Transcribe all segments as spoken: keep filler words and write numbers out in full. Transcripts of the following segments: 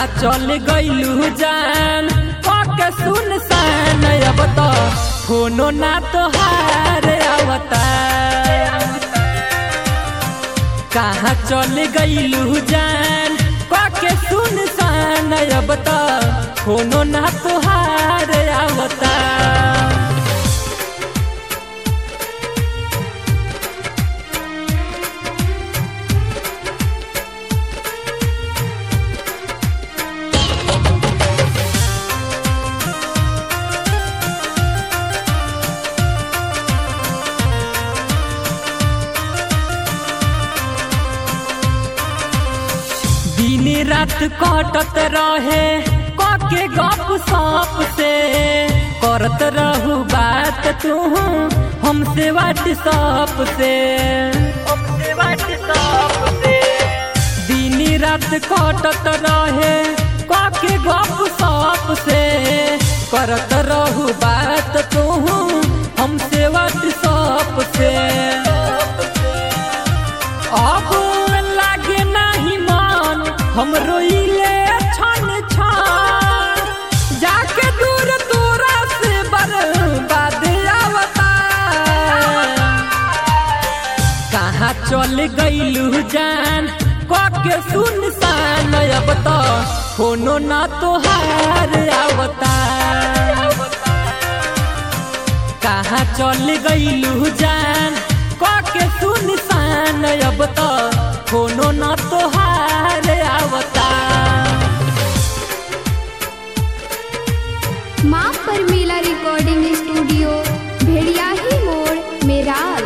कहाँ चल गइलू जान के सुनसान अब तो फोनो ना तोहार आवता। कहाँ चल गइलू जान के सुनसान अब तो फोनो ना तोहार आवता। दिन रात कटत रहे के गप सप से करत रहू बात तू हमसे व्हाट्सएप से हमसे व्हाट्सएप से दिन रात कटत रहे के गप सप से करत रहू बात तू हमसे व्हाट्सएप से। अब लागे नहीं मन हम रोइले छन छन जाके दूर तोरा से बर्बाद आवता। कहाँ चल गइलू जान के सुनसान अब तो फोनो ना तोहार आवता। कहाँ चल गइलू जान के सुनसान अब तो फोनो ना तोहार आवता। माँ परमीला रिकॉर्डिंग स्टूडियो भेड़ियाही मोड़ मेराल।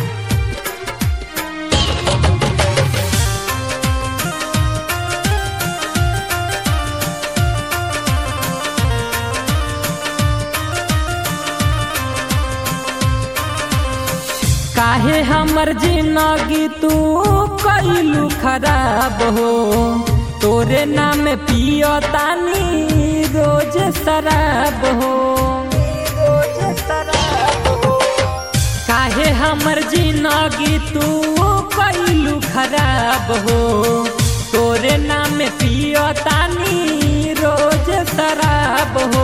काहे हमर जिंदगी तू कइलू खराब हो। तोरे नाम पियो तानी रोज शराब हो। काहे हमर जिंदगी तू कइलू खराब हो। तोरे नाम पियो तानी रोज शराब हो।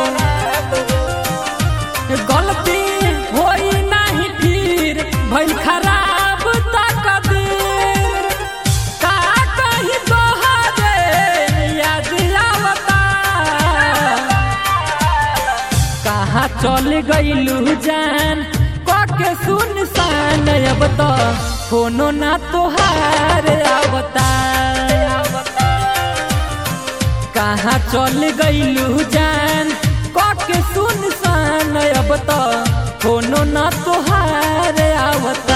गलती होई नहीं फिर भइल खराब तकदीर। का कहीं तोहरे याद आवता। कहाँ चल गइलू जान के सुनसान अब तो फोनो ना तोहार आवता। कहाँ चल गइलू जान के सुनसान अब तो फोनो ना तोहार आवता।